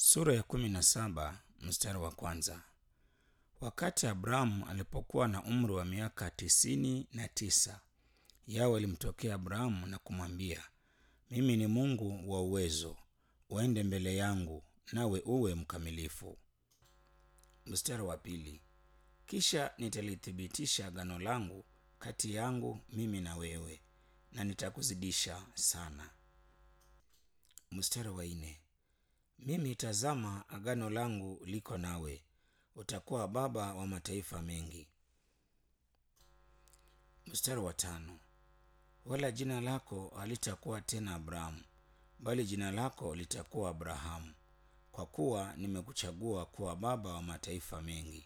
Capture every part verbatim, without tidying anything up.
Sura ya kumi na saba mstari wa kwanza. Wakati Abrahamu alipokuwa na umri wa miaka tisini na tisa, Yahwe alimtokea Abrahamu na kumwambia, mimi ni Mungu wa uwezo, uende mbele yangu nawe uwe mkamilifu. Mstari wa pili. Kisha nitalithibitisha agano langu kati yangu mimi na wewe, na nitakuzidisha sana. Mstari wa nne. Mimi tazama, agano langu liko nawe, utakuwa baba wa mataifa mengi. Mstari wa tano. Wala jina lako halitakuwa tena Abrahamu, bali jina lako litakuwa Abrahamu, kwa kuwa nimekuchagua kuwa baba wa mataifa mengi.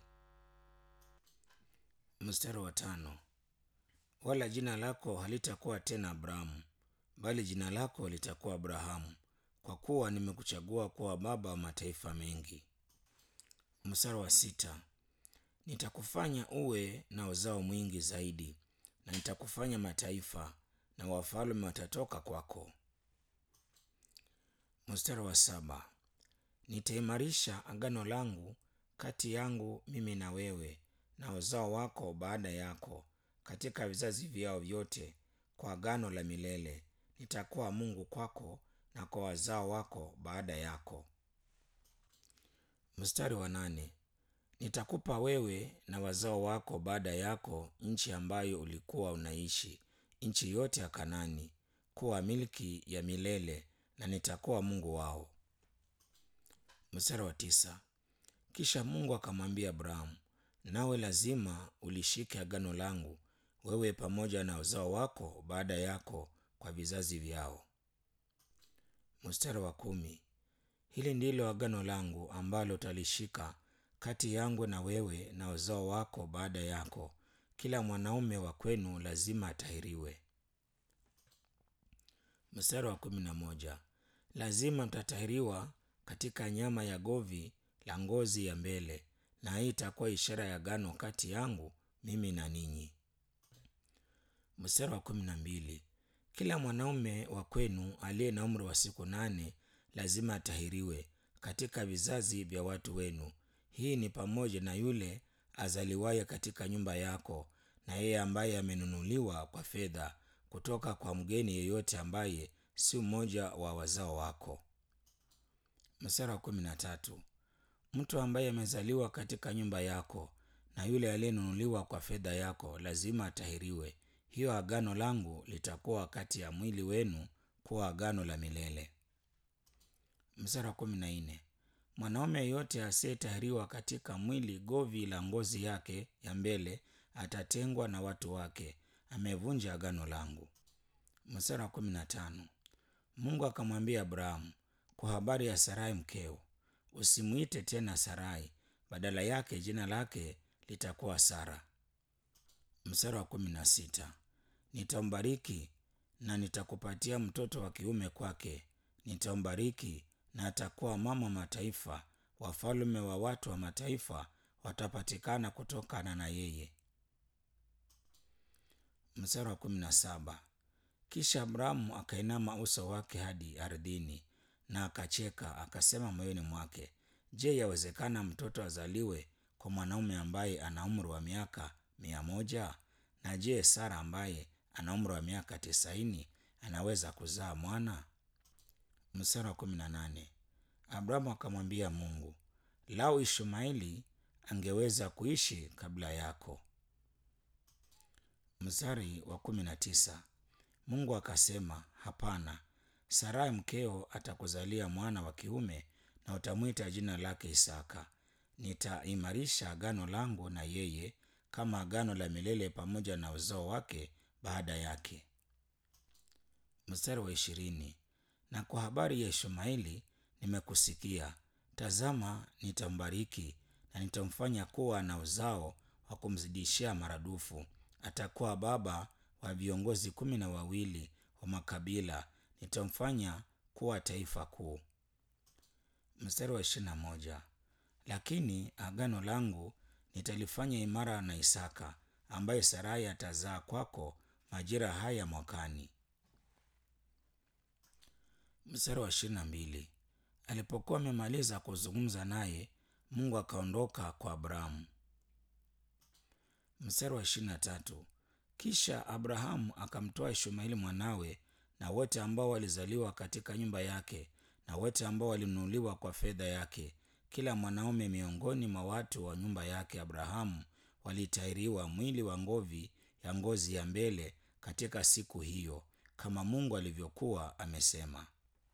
Mstari wa tano. Wala jina lako halitakuwa tena Abrahamu, bali jina lako litakuwa Abrahamu, kwa kuwa nimekuchagua kuwa baba wa mataifa mengi. Mstari wa sita. Nitakufanya uwe na uzao mwingi zaidi, na nitakufanya mataifa, na wafalme watatoka kwako. Mstari wa saba. Nitaimarisha agano langu kati yangu mimi na wewe na uzao wako baada yako katika vizazi vyao vyote, kwa agano la milele. Nitakuwa Mungu kwako na kwa wazao wako baada yako. Mstari wa nane. Nitakupa wewe na wazao wako baada yako nchi ambayo ulikuwa unaishi, nchi yote ya Kanani, kuwa milki ya milele, na nitakuwa Mungu wao. Mstari wa tisa. Kisha Mungu akamwambia Abrahamu, nawe lazima ulishike agano langu, wewe pamoja na uzao wako baada yako kwa vizazi vyao. Mstari wa kumi. Hili ndilo agano langu ambalo utalishika kati yangu na wewe na uzao wako baada yako, kila mwanaume wa kwenu lazima atahiriwe. Mstari wa kumi na moja. Lazima mtatahiriwa katika nyama ya govi la ngozi ya mbele, na hii itakuwa ishara ya agano kati yangu mimi na ninyi. Mstari wa kumi na mbili. Kila mwanaume wa kwenu aliye na umri wa siku nane lazima atahiriwe katika vizazi vya watu wenu. Hii ni pamoja na yule azaliwaye katika nyumba yako, na yeye ambaye amenunuliwa kwa fedha kutoka kwa mgeni yeyote ambaye si mmoja wa wazao wako. Mstari wa kumi na tatu. Mtu ambaye amezaliwa katika nyumba yako na yule aliyenunuliwa kwa fedha yako lazima atahiriwe. Hiyo agano langu litakuwa kati ya mwili wenu kuwa agano la milele. Mstari wa kumi na nne. Mwanaume yeyote asiyetahiriwa katika mwili govi la ngozi yake ya mbele atatengwa na watu wake, amevunja agano langu. Mstari wa kumi na tano. Mungu akamwambia Abrahamu kwa habari ya Sarai mkeo, usimwite tena Sarai, badala yake jina lake litakuwa Sara. Mstari wa kumi na sita. Nitambariki na nitakupatia mtoto wa kiume kwake, nitambariki na atakuwa mama mataifa, wafalme wa watu wa mataifa watapatikana kutokana na yeye. Mstari wa kumi na saba. Kisha Abrahamu akainama uso wake hadi ardhini na akacheka, akasema moyoni mwake, je, yawezekana mtoto azaliwe kwa mwanaume ambaye ana umri wa miaka mia moja? Na je, Sara ambaye ana umri wa miaka tisaini anaweza kuzaa mwana? Mstari wa kumi na nane. Abrahamu akamwambia Mungu, lau Ishmaeli angeweza kuishi kabla yako. Mstari wa kumi na tisa. Mungu akasema, hapana, Sarai mkeo atakuzalia mwana wa kiume na utamwita jina lake Isaka. Nitaimarisha agano langu na yeye kama agano la milele pamoja na uzao wake baada yake. Mstari wa ishirini. Na kwa habari ya Ishmaeli nimekusikia, tazama, nitambariki na nitamfanya kuwa na uzao wa kumzidishia maradufu. Atakuwa baba wa viongozi kumi na wawili wa makabila, nitamfanya kuwa taifa kuu. Mstari wa ishirini na moja. Lakini agano langu nitalifanya imara na Isaka, ambaye Sarai atazaa kwako majira haya mwakani. Mstari wa ishirini na mbili. Alipokuwa amemaliza kuzungumza naye, Mungu akaondoka kwa Abrahamu. Mstari wa ishirini na tatu. Kisha Abrahamu akamtoa Ishmaeli mwanawe na wote ambao walizaliwa katika nyumba yake na wote ambao walinunuliwa kwa fedha yake, kila mwanaume miongoni mwa watu wa nyumba yake Abrahamu walitahiriwa mwili wa ngovi ya ngozi ya mbele katika siku hiyo, kama Mungu alivyokuwa amesema.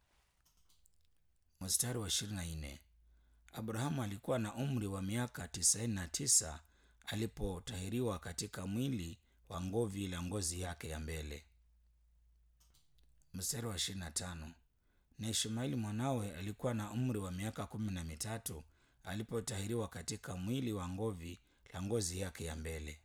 Mstari wa ishirini na nne. Abrahamu alikuwa na umri wa miaka tisaini na tisa alipotahiriwa katika mwili wa ngovi la ngozi yake ya mbele. Mstari wa ishirini na tano. Na Ishmaeli mwanawe alikuwa na umri wa miaka kumi na mitatu alipotahiriwa katika mwili wa ngovi la ngozi yake ya mbele.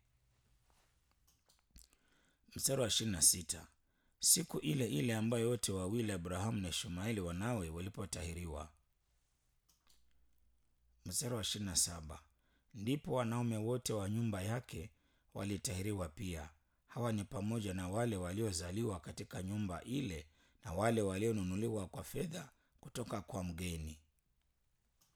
Mstari wa ishirini na sita. Siku ile ile ambayo wote wawili Abrahamu na Ishmaeli wanawe walipotahiriwa. Mstari wa ishirini na saba. Ndipo wanaume wote wa nyumba yake walitahiriwa pia. Hawa ni pamoja na wale waliozaliwa katika nyumba ile na wale walionunuliwa kwa fedha kutoka kwa mgeni.